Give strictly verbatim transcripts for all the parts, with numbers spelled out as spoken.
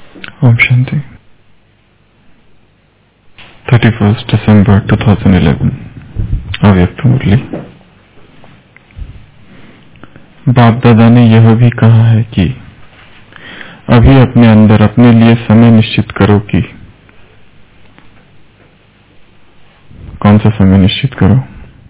ओम शांति। Thirty first December two thousand eleven. अव्यक्त मुरली। बाप दादा ने यह भी कहा है कि अभी अपने अंदर अपने लिए समय निश्चित करो कि कौन सा समय निश्चित करो।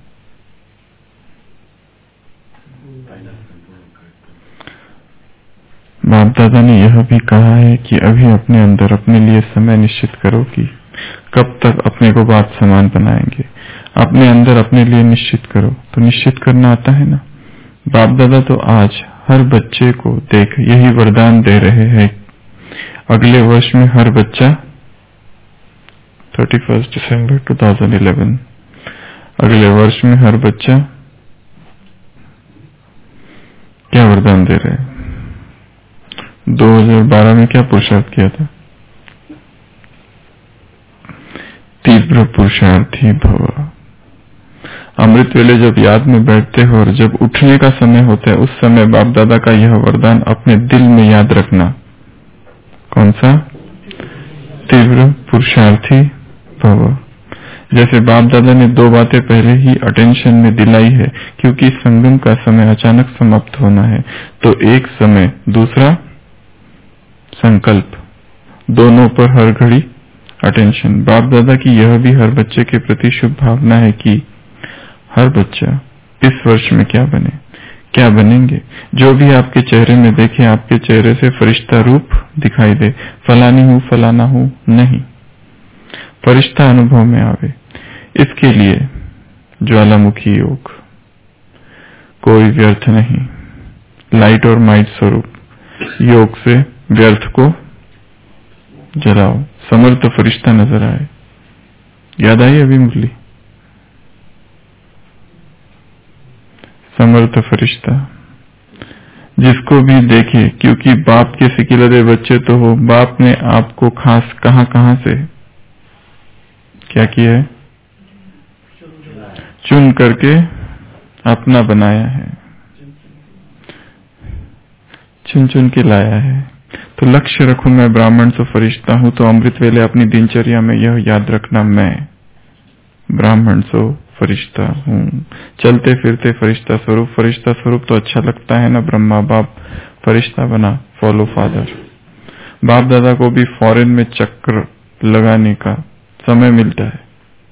बाप दादा ने यह भी कहा है कि अभी अपने अंदर अपने लिए समय निश्चित करो कि कब तक अपने को बाप समान बनाएंगे। अपने अंदर अपने लिए निश्चित करो, तो निश्चित करना आता है ना। बाप दादा तो आज हर बच्चे को देख यही वरदान दे रहे हैं। अगले वर्ष में हर बच्चा thirty first December two thousand eleven, अगले वर्ष में हर बच्चा क्या वरदान दे रहे हैं। दो हज़ार बारह में क्या पुरुषार्थ किया था? तीव्र पुरुषार्थी भव। अमृत वेले जब याद में बैठते हो और जब उठने का समय होता है, उस समय बाप दादा का यह वरदान अपने दिल में याद रखना। कौन सा? तीव्र पुरुषार्थी भव। जैसे बाप दादा ने दो बातें पहले ही अटेंशन में दिलाई है, क्योंकि संगम का समय अचानक समाप्त होना है, तो एक समय, दूसरा संकल्प, दोनों पर हर घड़ी अटेंशन। बाप दादा की यह भी हर बच्चे के प्रति शुभ भावना है कि हर बच्चा इस वर्ष में क्या बने, क्या बनेंगे। जो भी आपके चेहरे में देखे, आपके चेहरे से फरिश्ता रूप दिखाई दे। फलानी हूँ, फलाना हूँ नहीं, फरिश्ता अनुभव में आवे। इसके लिए ज्वालामुखी योग, कोई व्यर्थ नहीं, लाइट और माइट स्वरूप योग से व्यर्थ को जलाओ, समर्थ फरिश्ता नजर आए। याद आई अभी मुरली? समर्थ फरिश्ता जिसको भी देखे, क्योंकि बाप के सिकिलरे बच्चे तो हो। बाप ने आपको खास कहां कहां से क्या किया है? चुन करके अपना बनाया है, चुन चुन के लाया है। तो लक्ष्य रखूं मैं ब्राह्मण से फरिश्ता हूं, तो अमृत वेले अपनी दिनचर्या में यह याद रखना, मैं ब्राह्मण सो फरिश्ता हूं। चलते फिरते फरिश्ता स्वरूप। फरिश्ता स्वरूप तो अच्छा लगता है ना। ब्रह्मा बाप फरिश्ता बना, फॉलो फादर। बाप दादा को भी फॉरेन में चक्कर लगाने का समय मिलता है।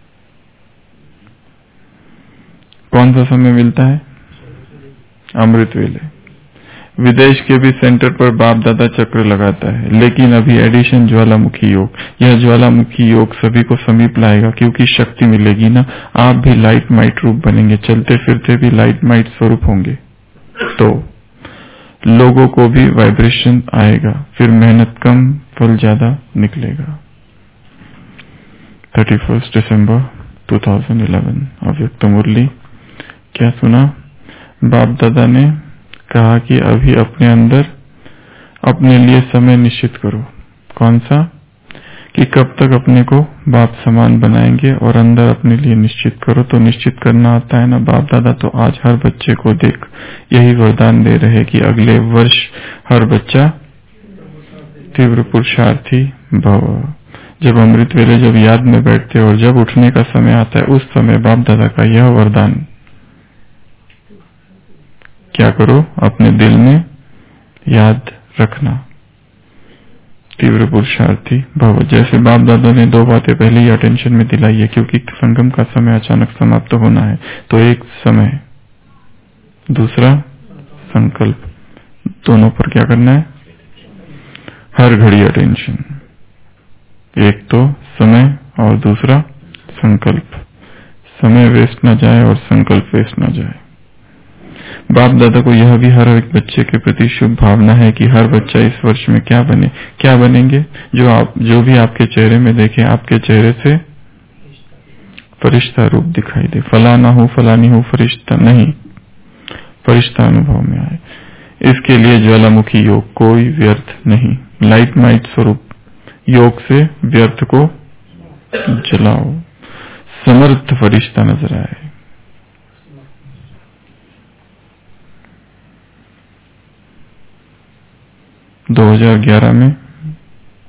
कौन सा समय मिलता है? अमृत वेले। विदेश के भी सेंटर पर बाप दादा चक्र लगाता है, लेकिन अभी एडिशन ज्वालामुखी योग। यह ज्वालामुखी योग सभी को समीप लाएगा, क्योंकि शक्ति मिलेगी ना। आप भी लाइट माइट रूप बनेंगे, चलते फिरते भी लाइट माइट स्वरूप होंगे, तो लोगों को भी वाइब्रेशन आएगा, फिर मेहनत कम, फल ज्यादा निकलेगा। Thirty first December two thousand eleven. अव्यक्त मुरली। क्या सुना? बाप दादा ने कहा कि अभी अपने अंदर अपने लिए समय निश्चित करो। कौन सा? कि कब तक अपने को बाप समान बनाएंगे, और अंदर अपने लिए निश्चित करो। तो निश्चित करना आता है ना। बाप दादा तो आज हर बच्चे को देख यही वरदान दे रहे कि अगले वर्ष हर बच्चा तीव्र पुरुषार्थी भव। जब अमृत वेले जब याद में बैठते और जब उठने का समय आता है, उस समय बाप दादा का यह वरदान क्या करो? अपने दिल में याद रखना, तीव्र पुरुषार्थी भव। जैसे बाप दादा ने दो बातें पहले ही अटेंशन में दिलाई है, क्योंकि संगम का समय अचानक समाप्त होना है, तो एक समय, दूसरा संकल्प, दोनों पर क्या करना है? हर घड़ी अटेंशन। एक तो समय और दूसरा संकल्प। समय वेस्ट ना जाए और संकल्प वेस्ट ना जाए। बाप दादा को यह भी हर एक बच्चे के प्रति शुभ भावना है कि हर बच्चा इस वर्ष में क्या बने। क्या बनेंगे? जो आप जो भी आपके चेहरे में देखे, आपके चेहरे से फरिश्ता रूप दिखाई दे। फलाना हूँ, फलानी हूँ, फरिश्ता नहीं, फरिश्ता अनुभव में आए। इसके लिए ज्वालामुखी योग, कोई व्यर्थ नहीं, लाइट माइट स्वरूप योग से व्यर्थ को जलाओ, समर्थ फरिश्ता नजर आए। दो हज़ार ग्यारह में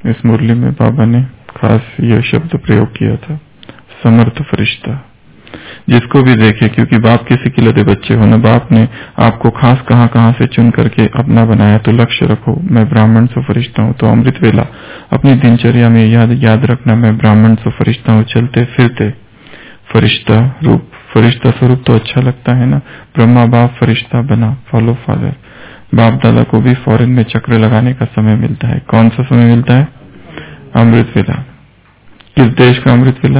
इस मुरली में बाबा ने खास यह शब्द प्रयोग किया था, समर्थ फरिश्ता। जिसको भी देखे, क्योंकि बाप किसी के लदे बच्चे हो ना, बाप ने आपको खास कहां कहां से चुन करके अपना बनाया, तो लक्ष्य रखो मैं ब्राह्मण से फरिश्ता हूं। तो अमृत वेला अपनी दिनचर्या में याद याद रखना, मैं ब्राह्मण से फरिश्ता हूं, चलते फिरते फरिश्ता रूप। फरिश्ता स्वरूप तो अच्छा लगता है ना, ब्रह्मा बाप फरिश्ता बना, फॉलो फादर। बाप दादा को भी फॉरेन में चक्र लगाने का समय मिलता है। कौन सा समय मिलता है? अमृत वेला। किस देश का अमृत वेला?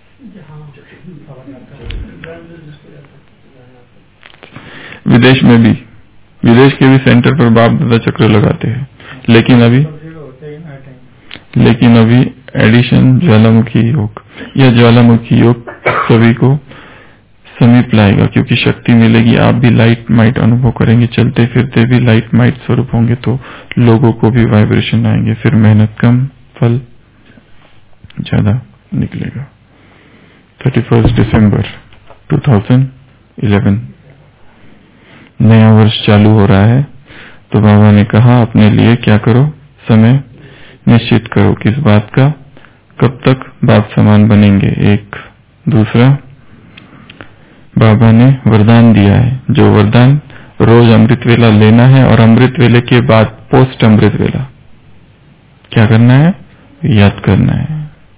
विदेश में भी, विदेश के भी सेंटर पर बाप दादा चक्र लगाते हैं। लेकिन अभी लेकिन अभी एडिशन ज्वालामुखी योग, यह ज्वालामुखी योग सभी को समीप लाएगा, क्योंकि शक्ति मिलेगी, आप भी लाइट माइट अनुभव करेंगे, चलते फिरते भी लाइट माइट स्वरूप होंगे, तो लोगों को भी वाइब्रेशन आएंगे, फिर मेहनत कम, फल ज्यादा निकलेगा। Thirty first December two thousand eleven नया वर्ष चालू हो रहा है, तो बाबा ने कहा अपने लिए क्या करो, समय निश्चित करो। किस बात का? कब तक बाप समान बनेंगे। एक दूसरा, बाबा ने वरदान दिया है, जो वरदान रोज अमृत वेला लेना है, और अमृत वेले के बाद पोस्ट अमृत वेला क्या करना है? याद करना है,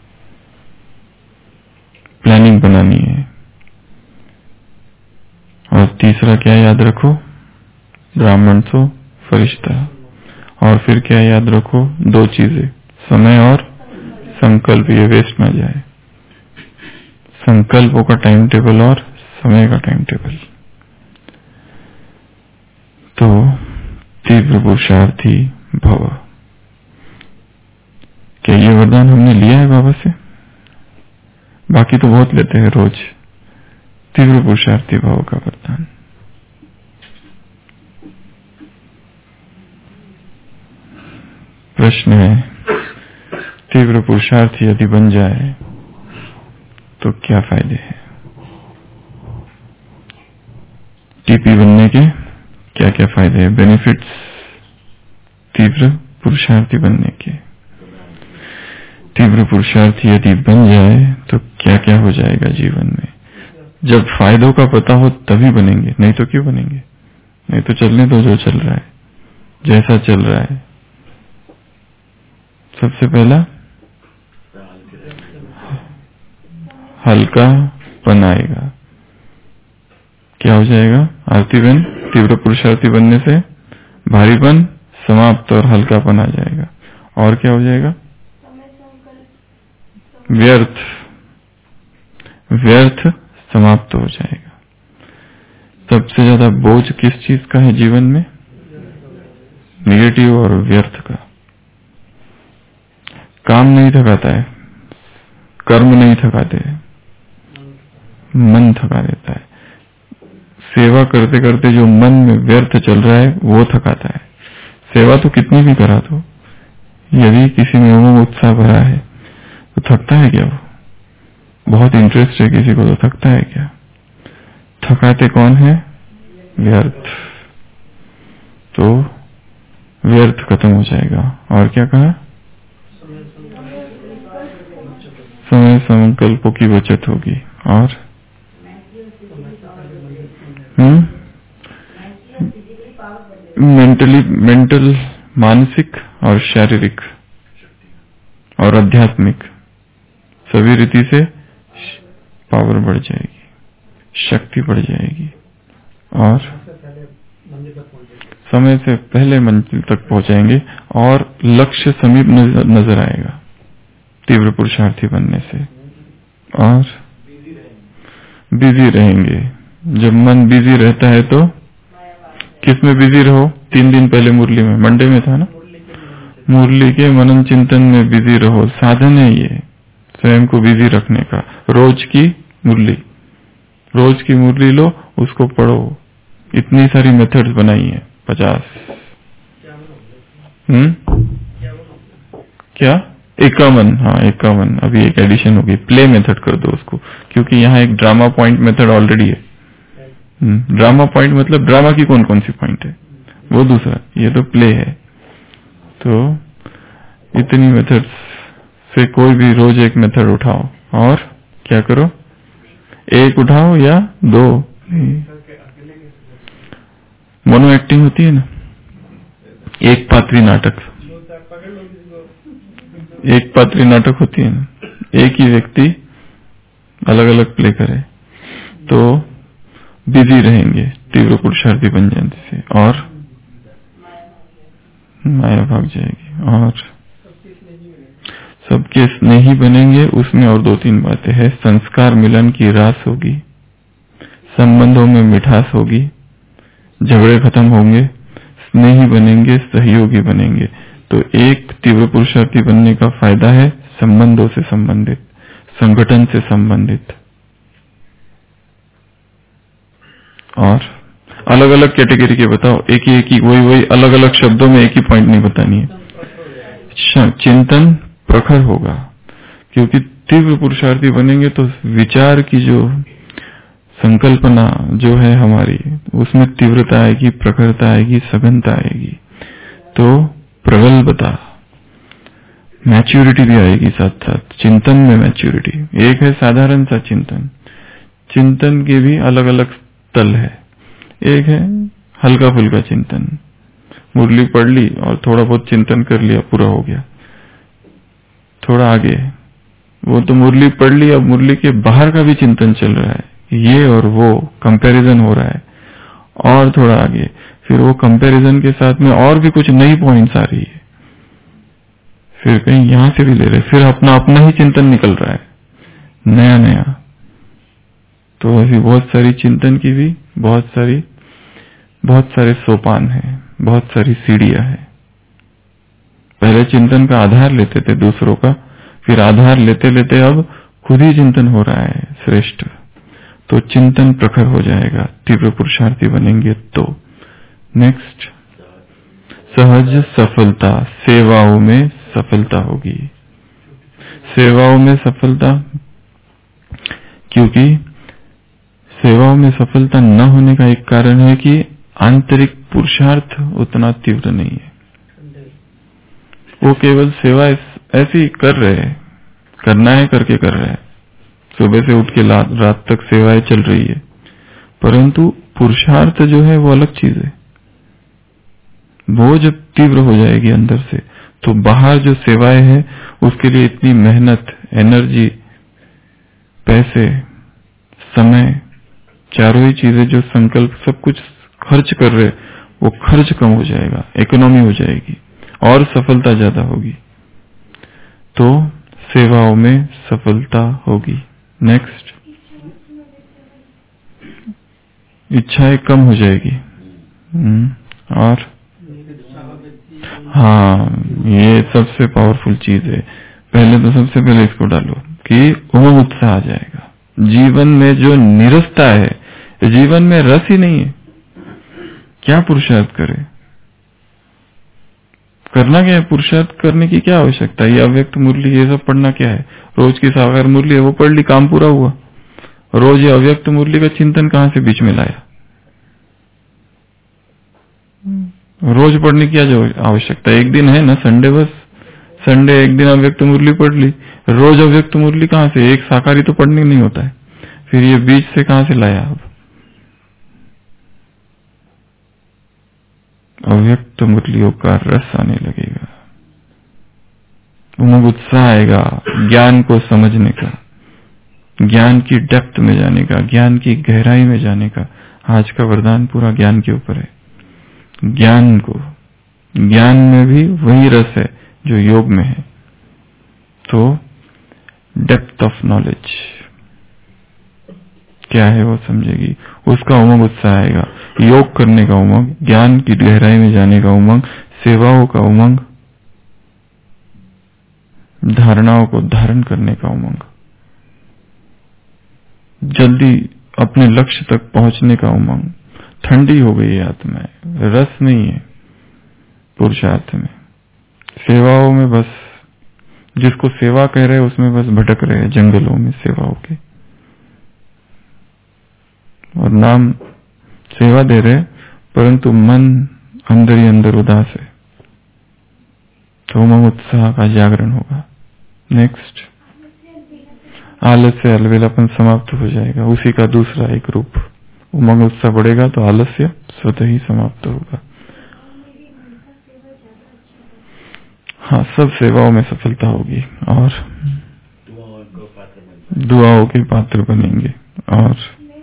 प्लानिंग बनानी है। और तीसरा क्या याद रखो? ब्राह्मण सो फरिश्ता। और फिर क्या याद रखो? दो चीजें, समय और संकल्प, ये वेस्ट ना जाए। संकल्पों का टाइम टेबल और समय का टाइम टेबल। तो तीव्र पुरुषार्थी भव, क्या ये वरदान हमने लिया है बाबा से? बाकी तो बहुत लेते हैं रोज। तीव्र पुरुषार्थी भाव का वरदान। प्रश्न है, तीव्र पुरुषार्थी यदि बन जाए तो क्या फायदे हैं? टीपी बनने के क्या क्या फायदे हैं, बेनिफिट्स तीव्र पुरुषार्थी बनने के? तीव्र पुरुषार्थी यदि बन जाए तो क्या क्या हो जाएगा जीवन में? जब फायदों का पता हो तभी बनेंगे, नहीं तो क्यों बनेंगे? नहीं तो चलने दो जो चल रहा है, जैसा चल रहा है। सबसे पहला हल्का पन आएगा। क्या हो जाएगा आरती बहन? तीव्र पुरुषार्थी बनने से भारीपन समाप्त और हल्कापन आ जाएगा। और क्या हो जाएगा? व्यर्थ व्यर्थ समाप्त हो जाएगा। सबसे ज्यादा बोझ किस चीज का है जीवन में? निगेटिव और व्यर्थ का। काम नहीं थकाता है, कर्म नहीं थकाते, मन थका देता है। सेवा करते करते जो मन में व्यर्थ चल रहा है वो थकाता है। सेवा तो कितनी भी करा दो, यदि किसी में उमंग उत्साह भरा है तो थकता है क्या? वो बहुत इंटरेस्ट है किसी को तो थकता है क्या? थकाते कौन है? व्यर्थ। तो व्यर्थ खत्म हो जाएगा। और क्या कहा? समय संकल्पों की बचत होगी। और हम्म मेंटली मेंटल मानसिक और शारीरिक और आध्यात्मिक सभी रीति से पावर बढ़ जाएगी, शक्ति बढ़ जाएगी, और समय से पहले मंजिल तक पहुंचाएंगे और लक्ष्य समीप नजर आएगा तीव्र पुरुषार्थी बनने से। और बिजी रहेंगे। जब मन बिजी रहता है तो किस में बिजी रहो? तीन दिन पहले मुरली में, मंडे में था ना, मुरली के मनन चिंतन में बिजी रहो। साधन है ये स्वयं को बिजी रखने का। रोज की मुरली, रोज की मुरली लो, उसको पढ़ो। इतनी सारी मेथड्स बनाई है, पचास। हम्म क्या? इक्यावन। हाँ इक्यावन, अभी एक एडिशन होगी। प्ले मेथड कर दो उसको, क्योंकि यहाँ एक ड्रामा पॉइंट मेथड ऑलरेडी है। ड्रामा पॉइंट मतलब ड्रामा की कौन कौन सी पॉइंट है, वो दूसरा, ये तो प्ले है। तो इतनी मेथड से कोई भी रोज एक मेथड उठाओ और क्या करो, एक उठाओ या दो। मोनो एक्टिंग होती है ना, एक पात्री नाटक, एक पात्री नाटक होती है ना, एक ही व्यक्ति अलग अलग प्ले करे तो बिजी रहेंगे तीव्र पुरुषार्थी बन जाने से और माया भाग जाएगी और सबके स्नेही बनेंगे। उसमें और दो तीन बातें हैं। संस्कार मिलन की रास होगी, संबंधों में मिठास होगी, झगड़े खत्म होंगे, स्नेही बनेंगे, सहयोगी बनेंगे। तो एक तीव्र पुरुषार्थी बनने का फायदा है संबंधों से संबंधित, संगठन से संबंधित और अलग अलग कैटेगरी के बताओ। एक ही एक ही वही वही अलग अलग शब्दों में एक ही पॉइंट नहीं बतानी है। चिंतन प्रखर होगा क्योंकि तीव्र पुरुषार्थी बनेंगे तो विचार की जो संकल्पना जो है हमारी, उसमें तीव्रता आएगी, प्रखरता आएगी, सघनता आएगी। तो प्रगल्भता, मैच्योरिटी भी आएगी साथ साथ। चिंतन में मैच्योरिटी, एक है साधारण सा चिंतन, चिंतन के भी अलग अलग तल है। एक है हल्का फुल्का चिंतन, मुरली पढ़ ली और थोड़ा बहुत चिंतन कर लिया, पूरा हो गया। थोड़ा आगे, वो तो मुरली पढ़ ली, अब मुरली के बाहर का भी चिंतन चल रहा है, ये और वो कंपैरिजन हो रहा है। और थोड़ा आगे फिर वो कंपैरिजन के साथ में और भी कुछ नई पॉइंट्स आ रही है, फिर कहीं यहां से भी ले रहे, फिर अपना अपना ही चिंतन निकल रहा है नया नया। तो ऐसी बहुत सारी चिंतन की भी बहुत सारी बहुत सारे सोपान हैं, बहुत सारी सीढ़ियां हैं। पहले चिंतन का आधार लेते थे दूसरों का, फिर आधार लेते लेते अब खुद ही चिंतन हो रहा है श्रेष्ठ। तो चिंतन प्रखर हो जाएगा, तीव्र पुरुषार्थी बनेंगे तो। नेक्स्ट, सहज सफलता, सेवाओं में सफलता होगी। सेवाओं में सफलता, क्योंकि सेवाओं में सफलता न होने का एक कारण है कि आंतरिक पुरुषार्थ उतना तीव्र नहीं है। वो केवल सेवा ऐसी कर रहे हैं, करना है करके कर रहे हैं, सुबह से उठ के रात तक सेवाएं चल रही है, परंतु पुरुषार्थ जो है वो अलग चीज है। वो जब तीव्र हो जाएगी अंदर से, तो बाहर जो सेवाएं हैं उसके लिए इतनी मेहनत, एनर्जी, पैसे, समय, चारों ही चीजें जो संकल्प सब कुछ खर्च कर रहे, वो खर्च कम हो जाएगा, इकोनॉमी हो जाएगी और सफलता ज्यादा होगी। तो सेवाओं में सफलता होगी। नेक्स्ट, इच्छाएं कम हो जाएगी। और हाँ, ये सबसे पावरफुल चीज है। पहले तो सबसे पहले इसको डालो कि उमंग उत्साह आ जाएगा। जीवन में जो निरसता है, जीवन में रस ही नहीं है, क्या पुरुषार्थ करे? करना क्या है? पुरुषार्थ करने की क्या आवश्यकता है? ये अव्यक्त मुरली ये सब पढ़ना क्या है? रोज की साकार मुरली है वो पढ़ ली, काम पूरा हुआ। रोज ये अव्यक्त मुरली का चिंतन कहां से बीच में लाया? रोज पढ़ने की क्या आवश्यकता है? एक दिन है ना संडे, बस संडे एक दिन अव्यक्त मुरली पढ़ ली। रोज अव्यक्त मुरली कहां से? एक साकारी तो पढ़ने नहीं होता है, फिर ये बीच से कहां से लाया? अब अव्यक्त मुरलियों का रस आने लगेगा, उमंग उत्साह आएगा ज्ञान को समझने का, ज्ञान की डेप्थ में जाने का, ज्ञान की गहराई में जाने का। आज का वरदान पूरा ज्ञान के ऊपर है। ज्ञान को, ज्ञान में भी वही रस है जो योग में है। तो डेप्थ ऑफ नॉलेज क्या है वो समझेगी, उसका उमंग उत्साह आएगा। योग करने का उमंग, ज्ञान की गहराई में जाने का उमंग, सेवाओं का उमंग, धारणाओं को धारण करने का उमंग, जल्दी अपने लक्ष्य तक पहुंचने का उमंग। ठंडी हो गई आत्मा, रस नहीं है पुरुषार्थ में। सेवाओं में बस, जिसको सेवा कह रहे हैं उसमें बस भटक रहे हैं जंगलों में सेवाओं के, और नाम सेवा दे रहे परंतु मन अंदर ही अंदर उदास है। तो उमंग उत्साह का जागरण होगा। नेक्स्ट, आलस्य अलबेलापन समाप्त हो जाएगा। उसी का दूसरा एक रूप, उमंग उत्साह बढ़ेगा तो आलस्य स्वतः ही समाप्त होगा। हाँ, सब सेवाओं में सफलता होगी और दुआओं के पात्र बनेंगे और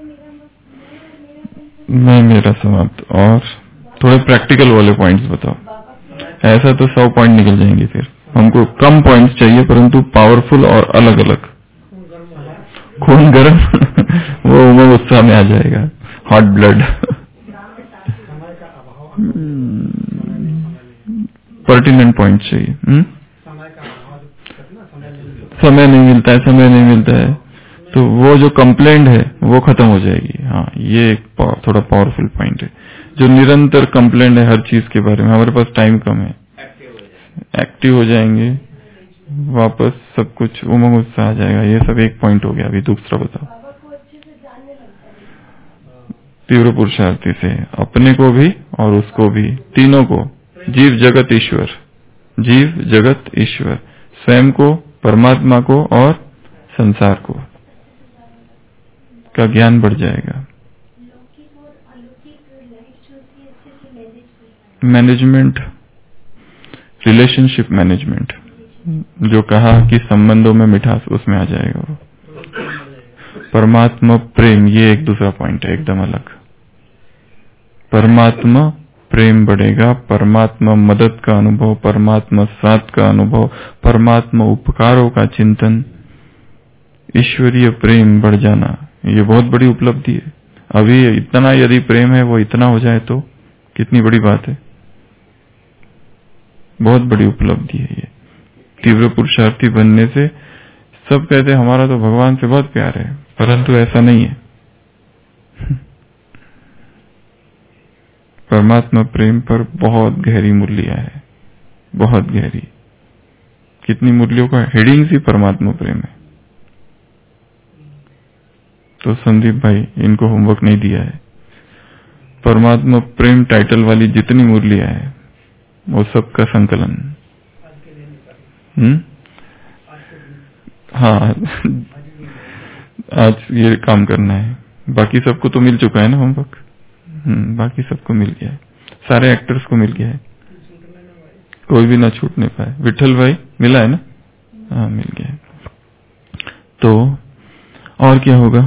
मैं मेरा समाप्त। और थोड़े प्रैक्टिकल वाले पॉइंट्स बताओ। ऐसा तो सौ पॉइंट निकल जाएंगे, फिर हमको कम पॉइंट्स चाहिए परंतु पावरफुल और अलग अलग। खून गर्म वो उमंग उत्साह में आ जाएगा, हॉट ब्लड। पर्टिनेंट पॉइंट चाहिए। हुँ? समय नहीं मिलता है, समय नहीं मिलता है, तो वो जो कंप्लेंट है वो खत्म हो जाएगी। हाँ, ये एक थोड़ा पावरफुल पॉइंट है। जो निरंतर कंप्लेंट है हर चीज के बारे में, हमारे पास टाइम कम है, एक्टिव हो जाएंगे, वापस सब कुछ उमंग उत्साह आ जाएगा। ये सब एक पॉइंट हो गया। अभी दूसरा बताओ। तीव्र पुरुषार्थी से अपने को भी और उसको भी, तीनों को, जीव जगत ईश्वर, जीव जगत ईश्वर, स्वयं को, परमात्मा को और संसार को का ज्ञान बढ़ जाएगा। मैनेजमेंट, रिलेशनशिप मैनेजमेंट, जो कहा कि संबंधों में मिठास, उसमें आ जाएगा वो। परमात्मा प्रेम, ये एक दूसरा पॉइंट है एकदम अलग। परमात्मा प्रेम बढ़ेगा, परमात्मा मदद का अनुभव, परमात्मा साथ का अनुभव, परमात्मा उपकारों का चिंतन, ईश्वरीय प्रेम बढ़ जाना, ये बहुत बड़ी उपलब्धि है। अभी इतना यदि प्रेम है वो इतना हो जाए तो कितनी बड़ी बात है, बहुत बड़ी उपलब्धि है ये। तीव्र पुरुषार्थी बनने से सब कहते हमारा तो भगवान से बहुत प्यार है, परंतु ऐसा नहीं है। परमात्मा प्रेम पर बहुत गहरी मूल्य है, बहुत गहरी। कितनी मूल्यों का हेडिंग ही परमात्मा प्रेम है। तो संदीप भाई, इनको होमवर्क नहीं दिया है। परमात्मा प्रेम टाइटल वाली जितनी मूल्य है वो सबका संकलन। हम्म हाँ, आज ये काम करना है। बाकी सबको तो मिल चुका है ना होमवर्क। हम्म बाकी सबको मिल गया है, सारे एक्टर्स को मिल गया है, कोई भी ना छूटने पाए। विठल भाई मिला है ना? हाँ, मिल गया है। तो और क्या होगा?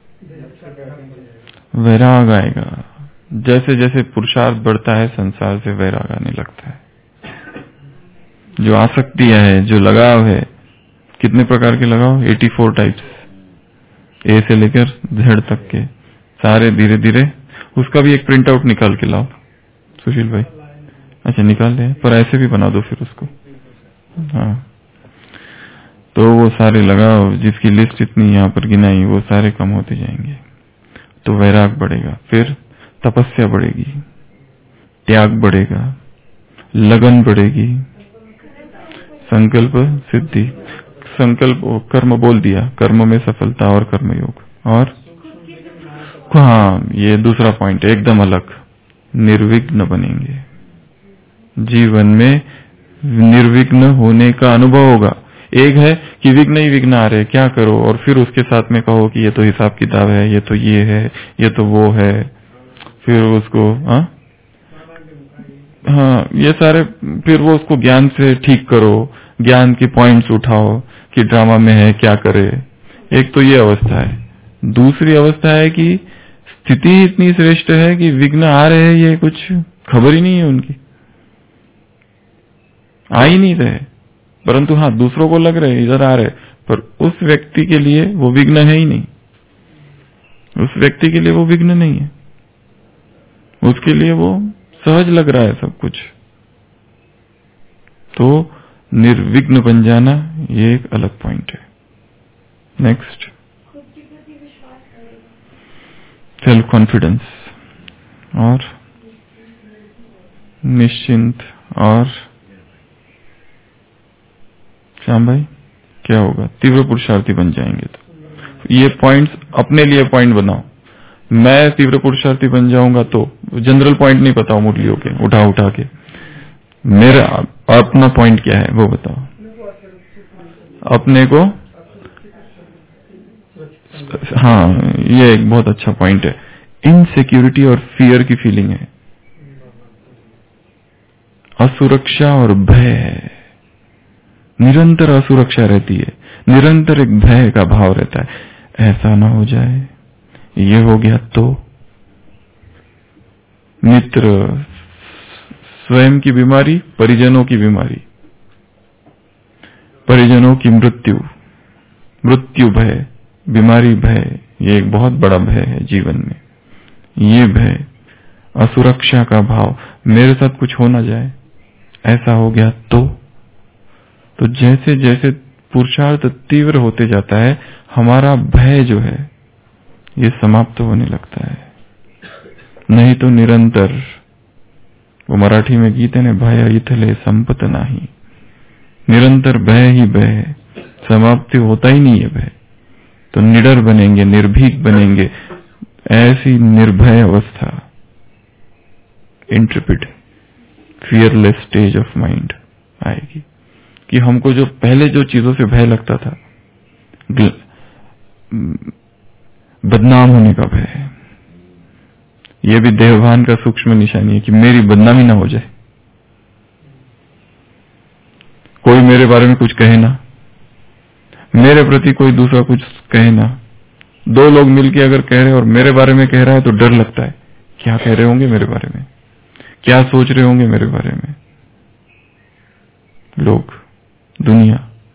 वैराग आएगा। जैसे जैसे पुरुषार्थ बढ़ता है संसार से वैराग आने लगता है। जो आसक्तियां है, जो लगाव है, कितने प्रकार के लगाव? चौरासी टाइप्स, ए से लेकर जेड तक के सारे धीरे धीरे। उसका भी एक प्रिंट आउट निकाल के लाओ सुशील भाई। अच्छा, निकाल दे, पर ऐसे भी बना दो फिर उसको। हाँ, तो वो सारे लगाव जिसकी लिस्ट इतनी यहाँ पर गिनाई, वो सारे कम होते जाएंगे। तो वैराग बढ़ेगा, फिर तपस्या बढ़ेगी, त्याग बढ़ेगा, लगन बढ़ेगी, संकल्प सिद्धि, संकल्प कर्म बोल दिया, कर्म में सफलता और कर्मयोग। और हाँ, ये दूसरा पॉइंट एकदम अलग, निर्विघ्न बनेंगे। जीवन में निर्विघ्न होने का अनुभव होगा। एक है कि विघ्न ही विघ्न आ रहे, क्या करो, और फिर उसके साथ में कहो कि ये तो हिसाब किताब है, ये तो ये है, ये तो वो है, फिर उसको हाँ हाँ ये सारे, फिर वो उसको ज्ञान से ठीक करो, ज्ञान के पॉइंट्स उठाओ कि ड्रामा में है क्या करे। एक तो ये अवस्था है। दूसरी अवस्था है कि स्थिति इतनी श्रेष्ठ है कि विघ्न आ रहे हैं, ये कुछ खबर ही नहीं है उनकी, आ ही नहीं रहे, परंतु हाँ दूसरों को लग रहे इधर आ रहे, पर उस व्यक्ति के लिए वो विघ्न है ही नहीं। उस व्यक्ति के लिए वो विघ्न नहीं है, उसके लिए वो सहज लग रहा है सब कुछ। तो निर्विघ्न बन जाना, ये एक अलग पॉइंट है। नेक्स्ट, सेल्फ कॉन्फिडेंस और निश्चिंत। और श्याम भाई क्या होगा? तीव्र पुरुषार्थी बन जाएंगे। तो ये पॉइंट्स अपने लिए पॉइंट बनाओ। मैं तीव्र पुरुषार्थी बन जाऊंगा तो जनरल पॉइंट नहीं बताओ मूल्यों के उठा उठा के, मेरा अपना पॉइंट क्या है वो बताओ। अपने को, हाँ ये एक बहुत अच्छा पॉइंट है। इनसिक्योरिटी और फियर की फीलिंग है, असुरक्षा और भय है, निरंतर असुरक्षा रहती है, निरंतर एक भय का भाव रहता है। ऐसा ना हो जाए, ये हो गया तो। मित्र, स्वयं की बीमारी, परिजनों की बीमारी, परिजनों की मृत्यु, मृत्यु भय, बीमारी भय, ये एक बहुत बड़ा भय है जीवन में। ये भय, असुरक्षा का भाव, मेरे साथ कुछ हो ना जाए, ऐसा हो गया तो। तो जैसे जैसे पुरुषार्थ तीव्र होते जाता है, हमारा भय जो है ये समाप्त होने लगता है। नहीं तो निरंतर, वो मराठी में गीत है ना, भय इथले संपत नाही, निरंतर भय ही भय है, समाप्ति होता ही नहीं है भय। तो निडर बनेंगे, निर्भीक बनेंगे, ऐसी निर्भय अवस्था, intrepid fearless stage of mind आएगी कि हमको जो पहले जो चीजों से भय लगता था, बदनाम होने का भय है, यह भी देवभान का सूक्ष्म निशानी है कि मेरी बदनामी ना हो जाए, कोई मेरे बारे में कुछ कहे ना, मेरे प्रति कोई दूसरा कुछ कहे ना। दो लोग मिलके अगर कह रहे और मेरे बारे में कह रहा है तो डर लगता है, क्या कह रहे होंगे मेरे बारे में, क्या सोच रहे होंगे मेरे बारे में लोग, दुनिया।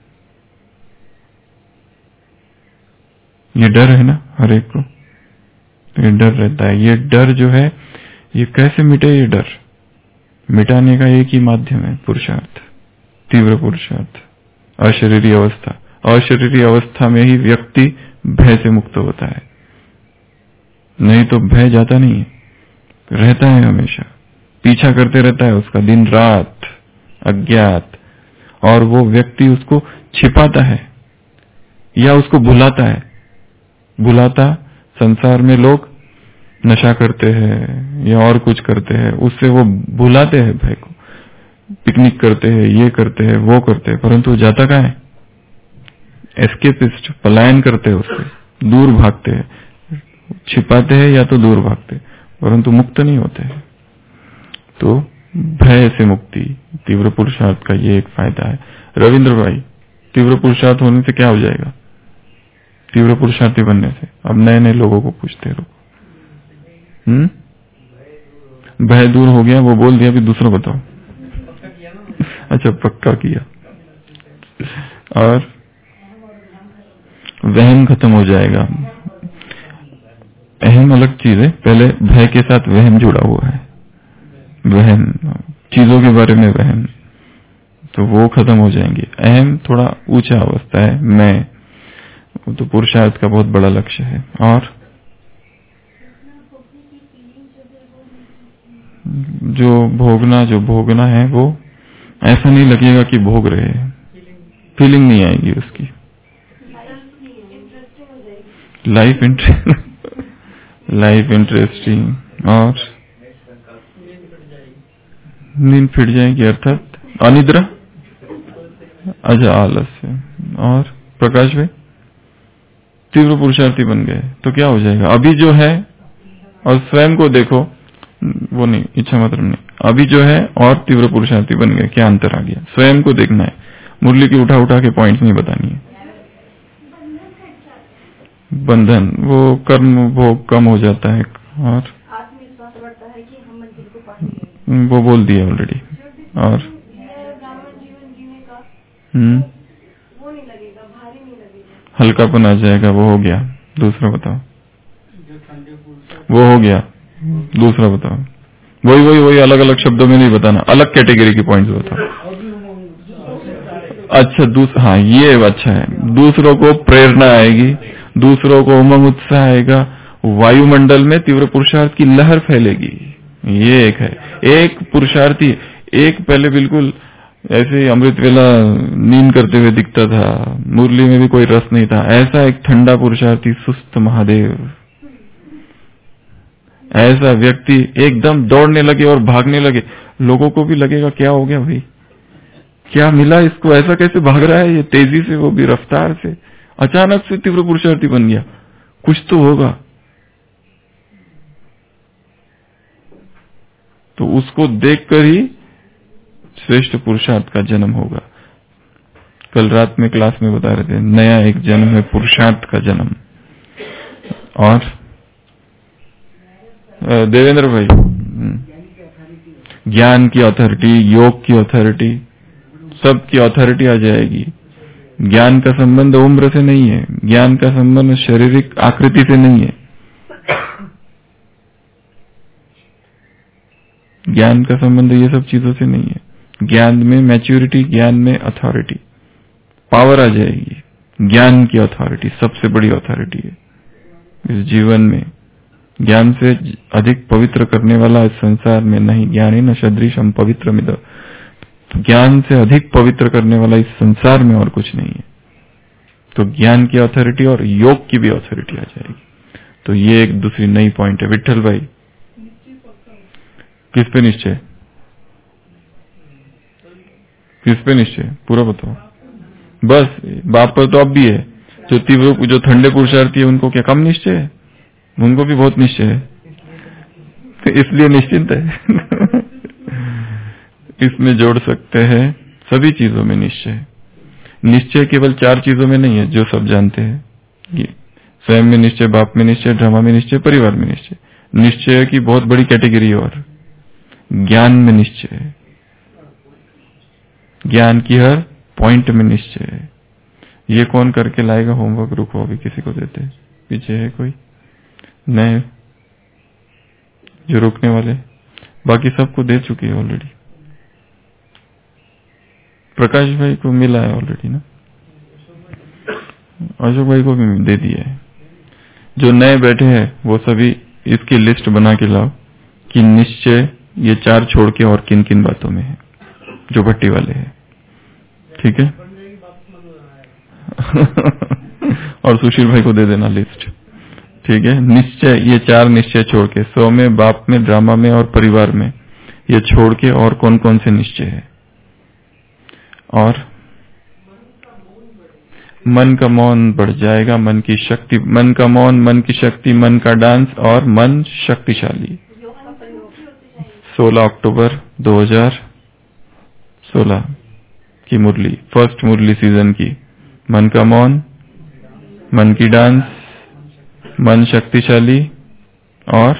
ये डर है ना हर एक को, ये डर रहता है। ये डर जो है, ये कैसे मिटे? ये डर मिटाने का एक ही माध्यम है, पुरुषार्थ, तीव्र पुरुषार्थ, अशरीरी अवस्था। अशरीरी अवस्था में ही व्यक्ति भय से मुक्त होता है, नहीं तो भय जाता नहीं है, रहता है, हमेशा पीछा करते रहता है उसका, दिन रात अज्ञात। और वो व्यक्ति उसको छिपाता है या उसको भुलाता है। भुलाता, संसार में लोग नशा करते हैं या और कुछ करते हैं, उससे वो भुलाते हैं भय को, पिकनिक करते हैं, ये करते हैं, वो करते हैं, परंतु जाता कहाँ है? एस्केपिस्ट, पलायन करते हैं, उससे दूर भागते हैं, छिपाते हैं या तो दूर भागते, परंतु मुक्त नहीं होते हैं। तो भय से मुक्ति, तीव्र पुरुषार्थ का ये एक फायदा है। रविंद्र भाई, तीव्र पुरुषार्थ होने से क्या हो जाएगा? तीव्र पुरुषार्थी बनने से। अब नए नए लोगों को पूछते हैं, हम्म भय दूर हो गया, वो बोल दिया, अभी दूसरा बताओ। अच्छा, पक्का किया। और वहम खत्म हो जाएगा। अहम अलग चीज है, पहले भय के साथ वहम जुड़ा हुआ है। वहम, चीजों के बारे में वहम, तो वो खत्म हो जाएंगे। अहम थोड़ा ऊंचा अवस्था है, मैं, तो पुरुषार्थ का बहुत बड़ा लक्ष्य है। और जो भोगना जो भोगना है वो ऐसा नहीं लगेगा कि भोग रहे हैं, फीलिंग नहीं आएगी उसकी। Life interest life interesting. और नींद फिट जाएगी, अर्थात अनिद्रा। अच्छा, आलस्य। और प्रकाश भाई, तीव्र पुरुषार्थी बन गए तो क्या हो जाएगा? अभी जो है, और स्वयं को देखो, वो नहीं, इच्छा मात्र नहीं, अभी जो है और तीव्र पुरुषार्थी बन गए, क्या अंतर आ गया? स्वयं को देखना है, मुरली की उठा उठा के पॉइंट्स नहीं बतानी है। बंधन, वो कर्म भोग कम हो जाता है, और आत्मविश्वास बढ़ता है कि हम मंजिल को पाएंगे, वो बोल दिया ऑलरेडी। और जीवन जीने का हम्म वो नहीं लगेगा, भारी नहीं लगेगा, हल्कापन आ जाएगा, वो हो गया। दूसरा बताओ। वो हो गया, दूसरा बताओ। वही वही वही अलग अलग शब्दों में नहीं बताना, अलग कैटेगरी के पॉइंट्स बताओ। अच्छा, दूसरा, हाँ ये अच्छा है, दूसरों को प्रेरणा आएगी, दूसरों को उमंग उत्साह आएगा, वायुमंडल में तीव्र पुरुषार्थ की लहर फैलेगी। ये एक है। एक पुरुषार्थी, एक पहले बिल्कुल ऐसे अमृत वेला नींद करते हुए दिखता था, मुरली में भी कोई रस नहीं था, ऐसा एक ठंडा पुरुषार्थी, सुस्त महादेव, ऐसा व्यक्ति एकदम दौड़ने लगे और भागने लगे, लोगों को भी लगेगा क्या हो गया भाई, क्या मिला इसको, ऐसा कैसे भाग रहा है ये तेजी से, वो भी रफ्तार से, अचानक से तीव्र पुरुषार्थी बन गया, कुछ तो होगा। तो उसको देखकर ही श्रेष्ठ पुरुषार्थ का जन्म होगा। कल रात में क्लास में बता रहे थे, नया एक जन्म है पुरुषार्थ का जन्म। और देवेंद्र भाई, ज्ञान की अथॉरिटी, योग की अथॉरिटी, सब की अथॉरिटी आ जाएगी। ज्ञान का संबंध उम्र से नहीं है, ज्ञान का संबंध शारीरिक आकृति से नहीं है, ज्ञान का संबंध ये सब चीजों से नहीं है। ज्ञान में मैच्योरिटी, ज्ञान में अथॉरिटी, पावर आ जाएगी। ज्ञान की अथॉरिटी सबसे बड़ी अथॉरिटी है इस जीवन में। ज्ञान से अधिक पवित्र करने वाला इस संसार में नहीं। ज्ञानी न सदृशम पवित्र मिद, ज्ञान से अधिक पवित्र करने वाला इस संसार में और कुछ नहीं है। तो ज्ञान की अथॉरिटी और योग की भी अथॉरिटी आ जाएगी। तो ये एक दूसरी नई पॉइंट है। विठल भाई, किस पे निश्चय, किस पे निश्चय, पूरा बताओ। बस बाप पर तो अब भी है। जो तीव्र, जो ठंडे पुरुषार्थी है उनको क्या कम निश्चय है? उनको भी बहुत निश्चय है, तो इसलिए निश्चिंत है। इसमें जोड़ सकते हैं सभी चीजों में निश्चय। निश्चय केवल चार चीजों में नहीं है जो सब जानते हैं, ये स्वयं में निश्चय, बाप में निश्चय, ड्रामा में निश्चय, परिवार में निश्चय। निश्चय की बहुत बड़ी कैटेगरी और ज्ञान में निश्चय है, ज्ञान की हर पॉइंट में निश्चय है। ये कौन करके लाएगा होमवर्क? रुको अभी किसी को देते हैं। पीछे है कोई नए जो रोकने वाले? बाकी सबको दे चुकी है ऑलरेडी। प्रकाश भाई को मिला है ऑलरेडी ना, अशोक भाई को भी दे दिया है। जो नए बैठे हैं वो सभी इसकी लिस्ट बना के लाओ कि निश्चय ये चार छोड़ के और किन किन बातों में है जो भट्टी वाले हैं, ठीक है? और सुशील भाई को दे देना लिस्ट, ठीक है? निश्चय, ये चार निश्चय छोड़ के, स्व में, बाप में, ड्रामा में और परिवार में, ये छोड़ के और कौन कौन से निश्चय है? और मन का मौन बढ़ जाएगा, मन की शक्ति, मन का मौन, मन की शक्ति, मन का डांस और मन शक्तिशाली। सोलह अक्टूबर दो हज़ार सोलह की मुरली, फर्स्ट मुरली सीजन की। मन का मौन, मन की डांस, मन शक्तिशाली और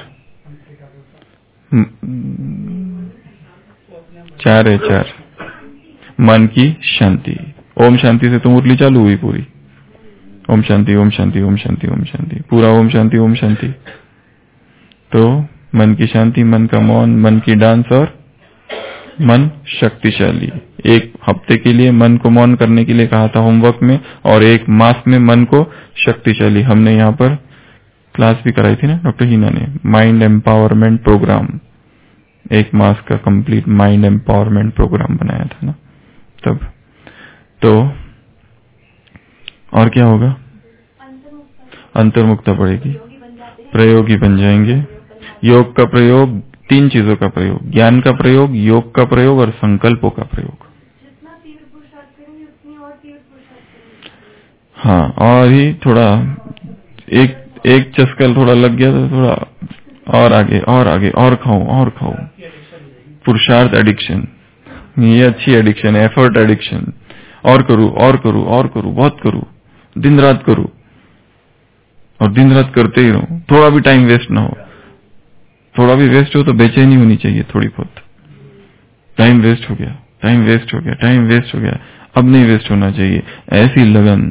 चार है, चार, मन की शांति। ओम शांति से तो मुरली चालू हुई पूरी। ओम शांति, ओम शांति, ओम शांति, ओम शांति, पूरा ओम शांति, ओम शांति। तो मन की शांति, मन का मौन, मन की डांस और मन शक्तिशाली। एक हफ्ते के लिए मन को मौन करने के लिए कहा था होमवर्क में, और एक मास में मन को शक्तिशाली। हमने यहाँ पर क्लास भी कराई थी ना डॉक्टर हीना ने, माइंड एम्पावरमेंट प्रोग्राम। एक मास का कंप्लीट माइंड एम्पावरमेंट प्रोग्राम बनाया था ना तब। तो और क्या होगा? अंतर्मुक्ता बढ़ेगी, प्रयोगी बन जाएंगे। योग का प्रयोग, तीन चीजों का प्रयोग, ज्ञान का प्रयोग, योग का प्रयोग और संकल्पों का प्रयोग। हाँ, और ही थोड़ा एक एक चस्का थोड़ा लग गया तो थोड़ा और आगे और आगे और खाओ और खाओ। पुरुषार्थ एडिक्शन, ये अच्छी एडिक्शन है, एफर्ट एडिक्शन। और करूं और करूं और करूं, बहुत करूं, दिन रात करूं और दिन रात करते ही रहो, थोड़ा भी टाइम वेस्ट ना हो। थोड़ा भी वेस्ट हो तो बेचैनी होनी चाहिए, थोड़ी बहुत। टाइम वेस्ट हो गया, टाइम वेस्ट हो गया, टाइम वेस्ट हो गया, अब नहीं वेस्ट होना चाहिए, ऐसी लगन।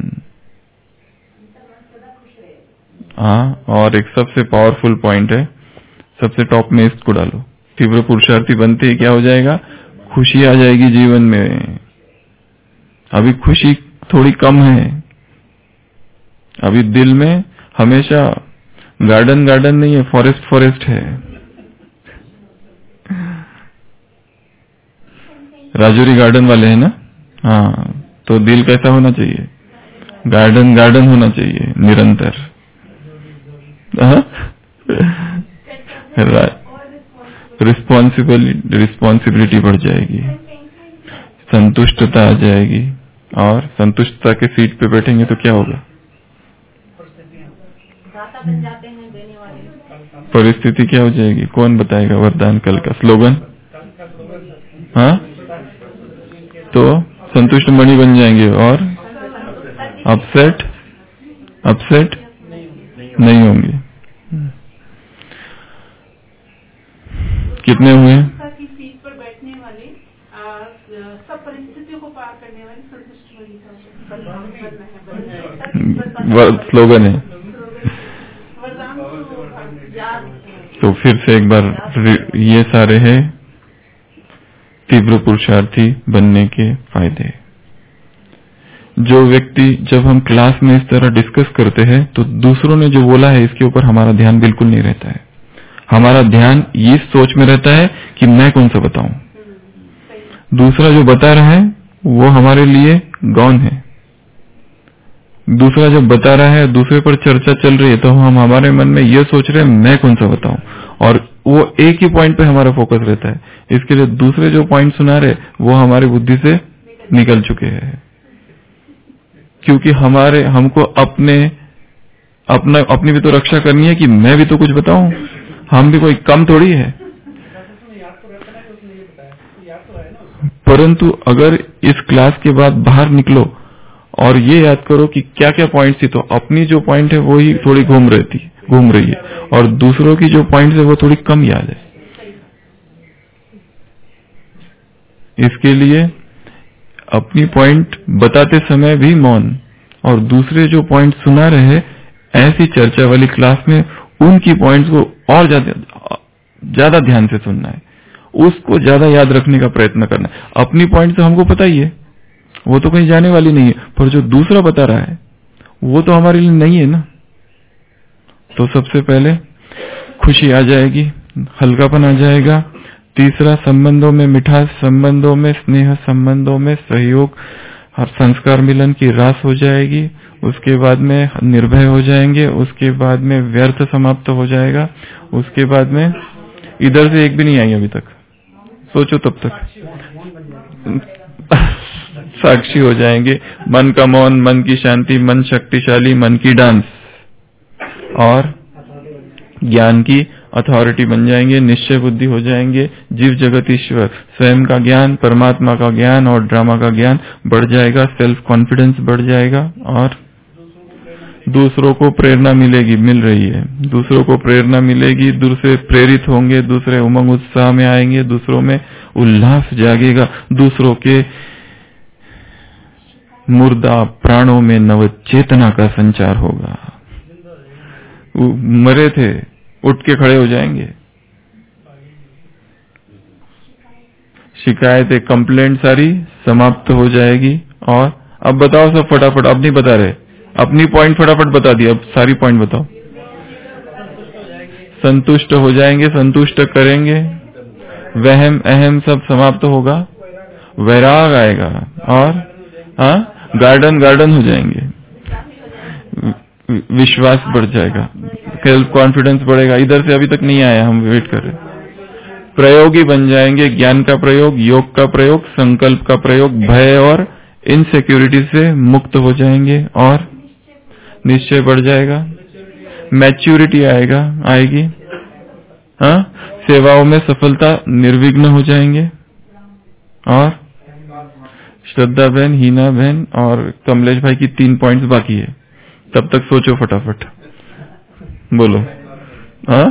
हाँ, और एक सबसे पावरफुल पॉइंट है, सबसे टॉप में इसको डालो। तीव्र पुरुषार्थी बनते ही क्या हो जाएगा? खुशी आ जाएगी जीवन में। अभी खुशी थोड़ी कम है, अभी दिल में हमेशा गार्डन गार्डन नहीं है, फॉरेस्ट फॉरेस्ट है। राजौरी गार्डन वाले हैं ना? हाँ, तो दिल कैसा होना चाहिए? गार्डन गार्डन होना चाहिए निरंतर। रिस्पॉन्सिबिलिटी रिस्पॉन्सिबिलिटी बढ़ जाएगी, संतुष्टता आ जाएगी। और संतुष्टता के सीट पे बैठेंगे तो क्या होगा? दाता बन जाते हैं, देने वाले। परिस्थिति क्या हो जाएगी? कौन बताएगा वरदान कल का स्लोगन? हाँ, तो संतुष्ट मणि बन जाएंगे और अपसेट अपसेट नहीं होंगे। कितने हुए? की सीट पर बैठने वाले, सब परिस्थितियों को पार करने वाले संतुष्ट मणि का स्लोगन है। तो फिर से एक बार ये सारे हैं तीव्र पुरुषार्थी बनने के फायदे। जो व्यक्ति, जब हम क्लास में इस तरह डिस्कस करते हैं तो दूसरों ने जो बोला है इसके ऊपर हमारा ध्यान बिल्कुल नहीं रहता है। हमारा ध्यान ये सोच में रहता है कि मैं कौन सा बताऊं। दूसरा जो बता रहा है वो हमारे लिए गौण है। दूसरा जब बता रहा है, दूसरे पर चर्चा चल रही है, तो हम हमारे मन में ये सोच रहे हैं मैं कौन सा बताऊं, और वो एक ही पॉइंट पे हमारा फोकस रहता है। इसके लिए दूसरे जो पॉइंट सुना रहे वो हमारी बुद्धि से निकल चुके हैं, क्योंकि हमारे हमको अपने अपना अपनी भी तो रक्षा करनी है कि मैं भी तो कुछ बताऊं, हम भी कोई कम थोड़ी है। परंतु अगर इस क्लास के बाद बाहर निकलो और ये याद करो कि क्या क्या पॉइंट थी, तो अपनी जो पॉइंट है वो ही थोड़ी घूम रही थी घूम रही है और दूसरों की जो पॉइंट है वो थोड़ी कम याद है। इसके लिए अपनी पॉइंट बताते समय भी मौन, और दूसरे जो पॉइंट सुना रहे ऐसी चर्चा वाली क्लास में उनकी पॉइंट्स को और ज्यादा ज्यादा ध्यान से सुनना है, उसको ज्यादा याद रखने का प्रयत्न करना है। अपनी पॉइंट तो हमको पता ही है, वो तो कहीं जाने वाली नहीं है, पर जो दूसरा बता रहा है वो तो हमारे लिए नहीं है ना। तो सबसे पहले खुशी आ जाएगी, हल्कापन आ जाएगा। तीसरा, संबंधों में मिठास, संबंधों में स्नेह, संबंधों में सहयोग, हर संस्कार मिलन की रास हो जाएगी। उसके बाद में निर्भय हो जाएंगे, उसके बाद में व्यर्थ समाप्त हो जाएगा, उसके बाद में इधर से एक भी नहीं आई अभी तक, सोचो तब तक साक्षी हो जाएंगे। मन का मौन, मन की शांति, मन शक्तिशाली, मन की डांस, और ज्ञान की अथॉरिटी बन जाएंगे, निश्चय बुद्धि हो जाएंगे। जीव जगत ईश्वर, स्वयं का ज्ञान, परमात्मा का ज्ञान और ड्रामा का ज्ञान बढ़ जाएगा, सेल्फ कॉन्फिडेंस बढ़ जाएगा, और दूसरों को प्रेरणा मिलेगी, मिल रही है, दूसरों को प्रेरणा मिलेगी, दूसरे प्रेरित होंगे, दूसरे उमंग उत्साह में आएंगे, दूसरों में उल्लास जागेगा, दूसरों के मुर्दा प्राणों में नव चेतना का संचार होगा। मरे थे उठ के खड़े हो जाएंगे, शिकायतें, कंप्लेंट सारी समाप्त हो जाएगी। और अब बताओ सब फटाफट, अब नहीं बता रहे, अपनी पॉइंट फटाफट बता दिया, अब सारी पॉइंट बताओ। संतुष्ट हो जाएंगे, संतुष्ट करेंगे, वहम अहम सब समाप्त होगा, वैराग आएगा, और हाँ गार्डन गार्डन हो जाएंगे, विश्वास बढ़ जाएगा, सेल्फ कॉन्फिडेंस बढ़ेगा। इधर से अभी तक नहीं आया, हम वेट कर रहे हैं। प्रयोगी बन जाएंगे, ज्ञान का प्रयोग, योग का प्रयोग, संकल्प का प्रयोग, भय और इनसिक्योरिटी से मुक्त हो जाएंगे, और निश्चय बढ़ जाएगा, मैच्योरिटी आएगा आएगी हाँ, सेवाओं में सफलता, निर्विघ्न हो जाएंगे। और श्रद्धा बहन, हीना बहन और कमलेश भाई की तीन पॉइंट्स बाकी है, तब तक सोचो फटाफट, बोलो हाँ।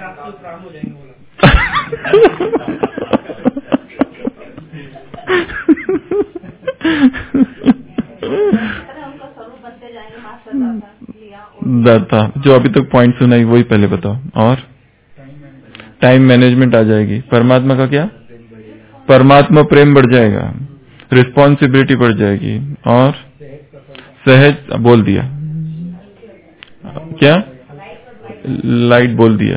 दाता, जो अभी तक पॉइंट सुनाई वही पहले बताओ। और टाइम मैनेजमेंट आ जाएगी। परमात्मा का क्या? परमात्मा प्रेम बढ़ जाएगा, रिस्पॉन्सिबिलिटी बढ़ जाएगी, और सहज बोल दिया, क्या लाइट बोल दिया,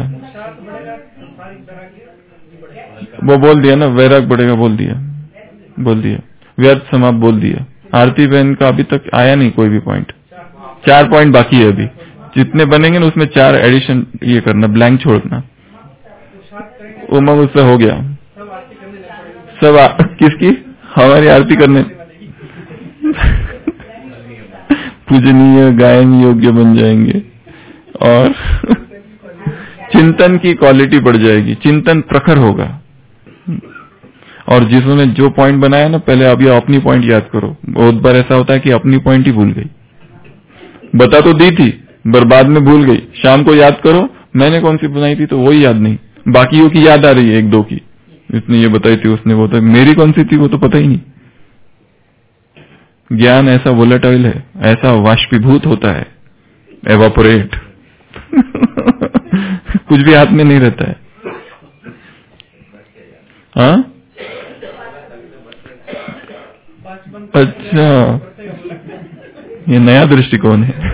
वो बोल दिया ना, वैराग बढ़ेगा बोल दिया, बोल दिया, व्यर्थ समाप्त बोल दिया। आरती बहन का अभी तक आया नहीं कोई भी पॉइंट, चार पॉइंट बाकी है अभी, जितने बनेंगे ना उसमें चार एडिशन ये करना, ब्लैंक छोड़ना, उमंग उत्साह हो गया, सब आ, किसकी? हमारी आरती करने, पूजनीय गायन योग्य बन जाएंगे और चिंतन की क्वालिटी बढ़ जाएगी, चिंतन प्रखर होगा। और जिसने जो पॉइंट बनाया ना, पहले अब ये अपनी पॉइंट याद करो। बहुत बार ऐसा होता है कि अपनी पॉइंट ही भूल गई, बता तो दी थी पर बाद में भूल गई। शाम को याद करो मैंने कौन सी बनाई थी, तो वही याद नहीं, बाकियों की याद आ रही है, एक दो की, इसने ये बताई थी, उसने वो, तो मेरी कौन सी थी वो तो पता ही नहीं। ज्ञान ऐसा वोलेटाइल है, ऐसा वाष्पीभूत होता है, एवापोरेट कुछ भी हाथ में नहीं रहता है। हाँ अच्छा, ये नया दृष्टिकोण है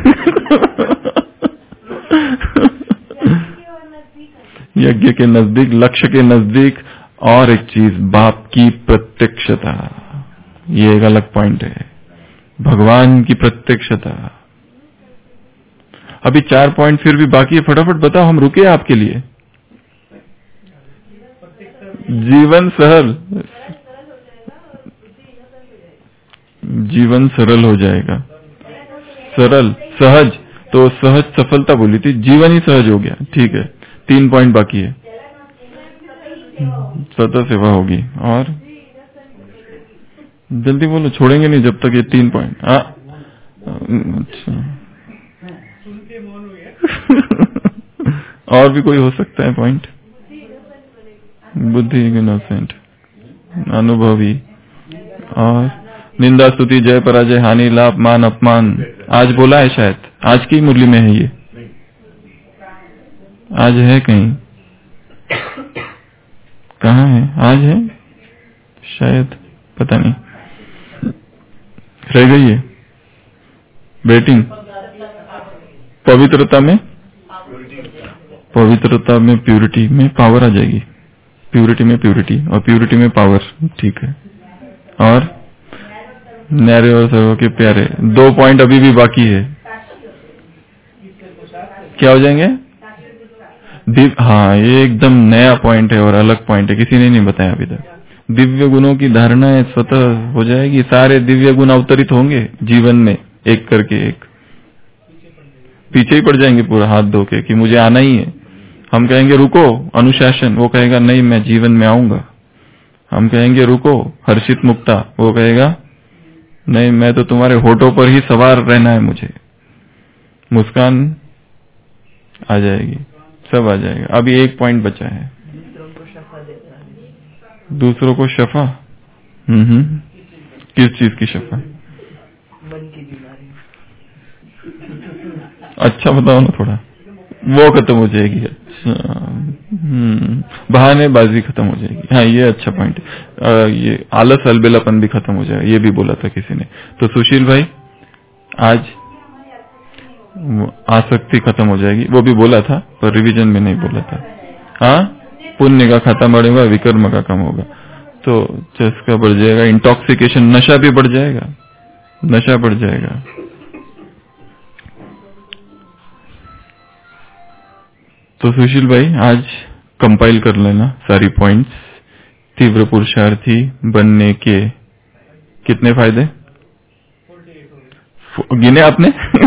यज्ञ के नजदीक, लक्ष्य के नजदीक। और एक चीज, बाप की प्रत्यक्षता, ये एक अलग पॉइंट है, भगवान की प्रत्यक्षता। अभी चार पॉइंट फिर भी बाकी है, फटाफट बताओ, हम रुके आपके लिए। जीवन सरल, जीवन सरल हो जाएगा, सरल सहज, तो सहज सफलता बोली थी, जीवन ही सहज हो गया। ठीक है, तीन पॉइंट बाकी है, सतत सेवा होगी। और जल्दी बोलो, छोड़ेंगे नहीं जब तक ये तीन पॉइंट। अच्छा और भी कोई हो सकता है पॉइंट? बुद्धि इनोसेंट, अनुभवी, और निंदा स्तुति जय पराजय हानि लाभ मान अपमान। आज बोला है शायद, आज की मुरली में है ये, आज है कहीं, कहाँ है? आज है शायद, पता नहीं, रह गई है। बेटिंग पवित्रता में, पवित्रता में प्यूरिटी में पावर आ जाएगी, प्यूरिटी में प्यूरिटी और प्यूरिटी में पावर। ठीक है, और न्यारे और सर्व के प्यारे, दो पॉइंट अभी भी बाकी है, क्या हो जाएंगे? दिव हाँ, ये एकदम नया पॉइंट है और अलग पॉइंट है, किसी ने नहीं बताया अभी तक। दिव्य गुणों की धारणा स्वतः हो जाएगी, सारे दिव्य गुण अवतरित होंगे जीवन में, एक करके एक, पीछे ही पड़ जाएंगे पूरा हाथ धो के कि मुझे आना ही है। हम कहेंगे रुको अनुशासन, वो कहेगा नहीं मैं जीवन में आऊंगा। हम कहेंगे रुको हर्षित मुक्ता, वो कहेगा नहीं मैं तो तुम्हारे होठों पर ही सवार रहना है मुझे। मुस्कान आ जाएगी, सब आ जाएगा। अभी एक पॉइंट बचा है, दूसरों को शफा। हम्म हम्म किस चीज की शफा? मन की बीमारी। अच्छा बताओ ना थोड़ा, वो खत्म हो जाएगी। अच्छा, हम्म बहानेबाजी खत्म हो जाएगी। हाँ ये अच्छा पॉइंट है। ये आलस अलबेलापन भी खत्म हो जाएगा, ये भी बोला था किसी ने। तो सुशील भाई आज आसक्ति खत्म हो जाएगी, वो भी बोला था पर रिवीजन में नहीं बोला था। हाँ पुण्य का खाता बढ़ेगा, विकर्म का कम होगा, तो चस्का बढ़ जाएगा, इंटॉक्सिकेशन नशा भी बढ़ जाएगा, नशा बढ़ जाएगा। तो सुशील भाई आज कंपाइल कर लेना सारी पॉइंट्स। तीव्र पुरुषार्थी बनने के कितने फायदे गिने आपने?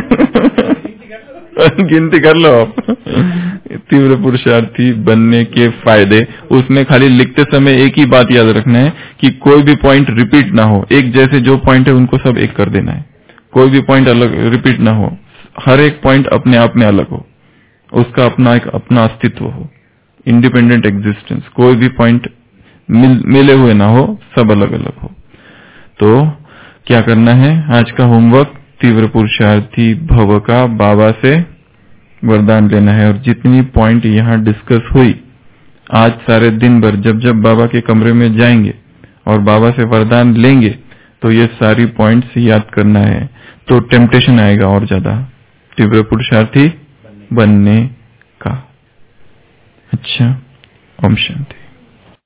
गिनती कर लो आप। तीव्र पुरुषार्थी बनने के फायदे, उसमें खाली लिखते समय एक ही बात याद रखना है कि कोई भी पॉइंट रिपीट ना हो, एक जैसे जो पॉइंट है उनको सब एक कर देना है, कोई भी पॉइंट अलग रिपीट ना हो, हर एक पॉइंट अपने आप में अलग हो, उसका अपना एक अपना अस्तित्व हो, इंडिपेंडेंट एग्जिस्टेंस, कोई भी पॉइंट मिल, मिले हुए ना हो, सब अलग अलग हो। तो क्या करना है आज का होमवर्क? तीव्र पुरुषार्थी भव का बाबा से वरदान लेना है। और जितनी पॉइंट यहाँ डिस्कस हुई आज सारे दिन भर, जब जब बाबा के कमरे में जाएंगे और बाबा से वरदान लेंगे तो ये सारी पॉइंट्स याद करना है, तो टेम्पटेशन आएगा और ज्यादा तीव्र पुरुषार्थी बनने का। अच्छा, ओम शांति।